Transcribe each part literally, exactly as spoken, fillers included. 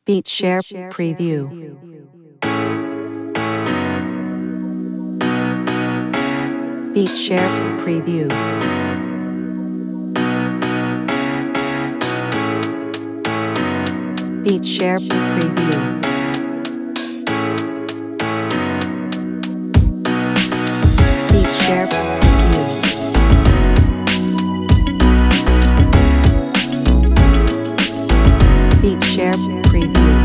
Beat Share Preview. Beat Share Preview. Beat Share Preview. Beat Share Preview. Beat Share Preview.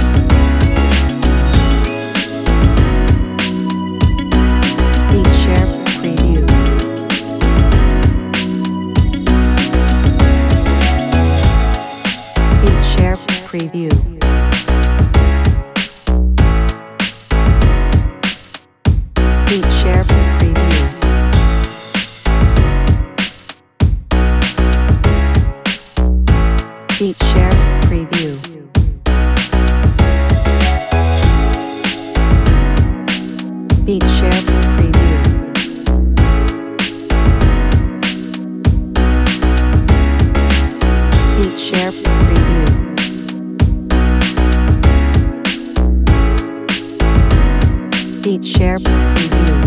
Beat Share Preview. Beat Share Preview. Beat Share Preview. Beat Share Preview. Beat Share Preview. Beat Share Preview. Beat Share Preview.